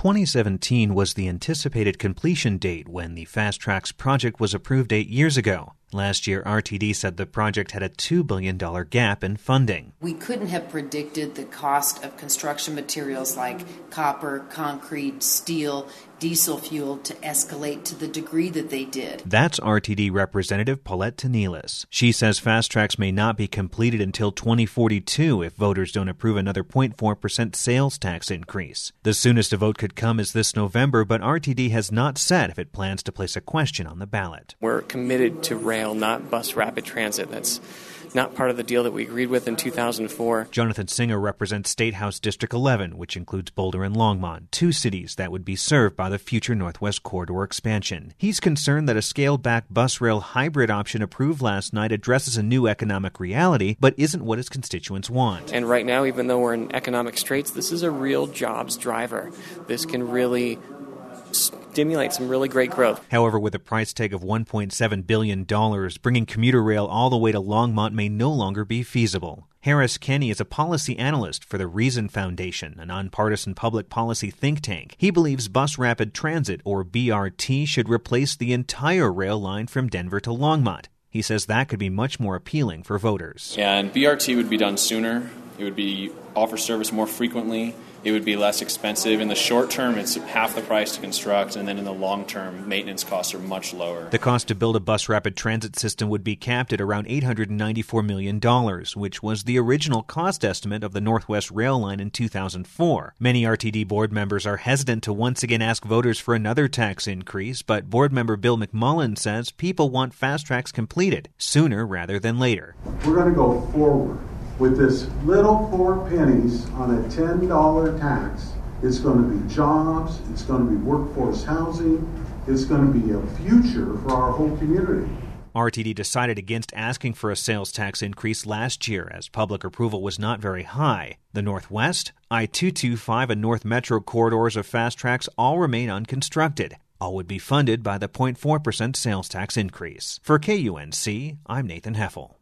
2017 was the anticipated completion date when the Fast Tracks project was approved 8 years ago. Last year, RTD said the project had a $2 billion gap in funding. We couldn't have predicted the cost of construction materials like copper, concrete, steel, diesel fuel to escalate to the degree that they did. That's RTD Representative Paulette Tanelis. She says Fast Tracks may not be completed until 2042 if voters don't approve another 0.4% sales tax increase. The soonest a vote could come is this November, but RTD has not said if it plans to place a question on the ballot. We're committed to rail, not bus rapid transit. That's not part of the deal that we agreed with in 2004. Jonathan Singer represents State House District 11, which includes Boulder and Longmont, two cities that would be served by the future Northwest Corridor expansion. He's concerned that a scaled-back bus-rail hybrid option approved last night addresses a new economic reality, but isn't what his constituents want. And right now, even though we're in economic straits, this is a real jobs driver. This can really stimulate some really great growth. However, with a price tag of $1.7 billion, bringing commuter rail all the way to Longmont may no longer be feasible. Harris Kenny is a policy analyst for the Reason Foundation, a nonpartisan public policy think tank. He believes Bus Rapid Transit, or BRT, should replace the entire rail line from Denver to Longmont. He says that could be much more appealing for voters. Yeah, and BRT would be done sooner. It would be offer service more frequently. It would be less expensive. In the short term, it's half the price to construct, and then in the long term, maintenance costs are much lower. The cost to build a bus rapid transit system would be capped at around $894 million, which was the original cost estimate of the Northwest Rail Line in 2004. Many RTD board members are hesitant to once again ask voters for another tax increase, but board member Bill McMullen says people want Fast Tracks completed sooner rather than later. We're going to go forward with this little 4 pennies on a $10 tax. It's going to be jobs, it's going to be workforce housing, it's going to be a future for our whole community. RTD decided against asking for a sales tax increase last year as public approval was not very high. The Northwest, I-225 and North Metro corridors of Fast Tracks all remain unconstructed. All would be funded by the 0.4% sales tax increase. For KUNC, I'm Nathan Heffel.